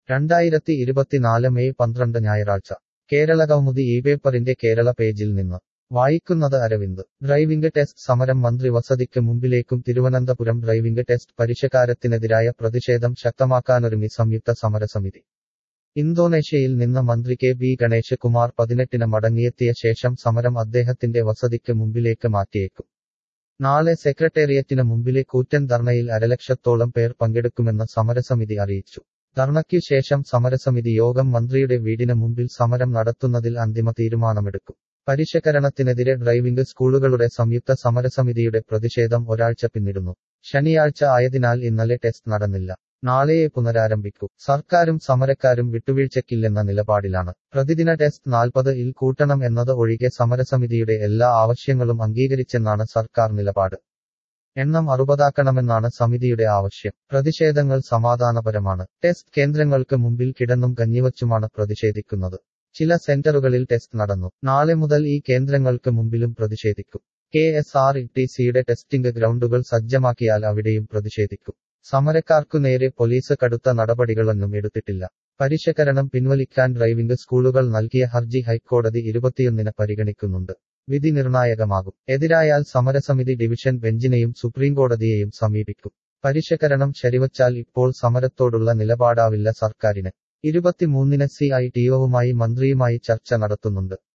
2024 May 12 ഞായറാഴ്ച കേരളകൗമുദി ഇപേപ്പറിന്റെ കേരള പേജിൽ നിന്ന് വായിക്കുന്നത് അരവിന്ദ്. ഡ്രൈവിംഗ് ടെസ്റ്റ് സമരം മന്ത്രി വസതിക്ക് മുമ്പിലേക്കും തിരുവനന്തപുരം ഡ്രൈവിംഗ് ടെസ്റ്റ് പരിഷ്കാരത്തിനെതിരായ പ്രതിഷേധം ശക്തമാക്കാനൊരുങ്ങി സംയുക്ത സമരസമിതി. ഇന്തോനേഷ്യയിൽ നിന്ന് മന്ത്രി കെ ബി ഗണേശ് കുമാർ 18-ന് മടങ്ങിയെത്തിയ ശേഷം സമരം അദ്ദേഹത്തിന്റെ വസതിക്ക് മുമ്പിലേക്ക് മാറ്റിയേക്കും. നാളെ സെക്രട്ടേറിയറ്റിന് മുമ്പിലെ കൂറ്റൻ ധർണയിൽ 1,00,000-ത്തോളം പേർ പങ്കെടുക്കുമെന്ന് സമരസമിതി അറിയിച്ചു. ധർണയ്ക്കു ശേഷം സമരസമിതി യോഗം മന്ത്രിയുടെ വീടിന് മുമ്പിൽ സമരം നടത്തുന്നതിൽ അന്തിമ തീരുമാനമെടുക്കും. പരിഷ്കരണത്തിനെതിരെ ഡ്രൈവിംഗ് സ്കൂളുകളുടെ സംയുക്ത സമരസമിതിയുടെ പ്രതിഷേധം ഒരാഴ്ച പിന്നിടുന്നു. ശനിയാഴ്ച ആയതിനാൽ ഇന്നലെ ടെസ്റ്റ് നടന്നില്ല. നാളെയെ പുനരാരംഭിക്കൂ. സർക്കാരും സമരക്കാരും വിട്ടുവീഴ്ചയ്ക്കില്ലെന്ന നിലപാടിലാണ്. പ്രതിദിന ടെസ്റ്റ് 40-ൽ കൂട്ടണം എന്നത് ഒഴികെ സമരസമിതിയുടെ എല്ലാ ആവശ്യങ്ങളും അംഗീകരിച്ചെന്നാണ് സർക്കാർ നിലപാട്. എണ്ണം 60ആക്കണമെന്നാണ് സമിതിയുടെ ആവശ്യം. പ്രതിഷേധങ്ങൾ സമാധാനപരമാണ്. ടെസ്റ്റ് കേന്ദ്രങ്ങൾക്ക് മുമ്പിൽ കിടന്നും കഞ്ഞിവച്ചുമാണ് പ്രതിഷേധിക്കുന്നത്. ചില സെന്ററുകളിൽ ടെസ്റ്റ് നടന്നു. നാളെ മുതൽ ഈ കേന്ദ്രങ്ങൾക്ക് മുമ്പിലും പ്രതിഷേധിക്കും. KSRTCയുടെ ടെസ്റ്റിംഗ് ഗ്രൗണ്ടുകൾ സജ്ജമാക്കിയാൽ അവിടെയും പ്രതിഷേധിക്കും. സമരക്കാർക്കു നേരെ പോലീസ് കടുത്ത നടപടികളൊന്നും എടുത്തിട്ടില്ല. പരിഷ്കരണം പിൻവലിക്കാൻ ഡ്രൈവിംഗ് സ്കൂളുകൾ നൽകിയ ഹർജി ഹൈക്കോടതി 21-ന് പരിഗണിക്കുന്നുണ്ട്. വിധി നിർണായകമാകും. എതിരായാൽ സമരസമിതി ഡിവിഷൻ ബെഞ്ചിനെയും സുപ്രീംകോടതിയെയും സമീപിക്കും. പരിഷ്കരണം ശരിവച്ചാൽ ഇപ്പോൾ സമരത്തോടുള്ള നിലപാടാവില്ല സർക്കാരിന്. 23-ന് CITOവുമായി മന്ത്രിയുമായി ചർച്ച നടത്തുന്നുണ്ട്.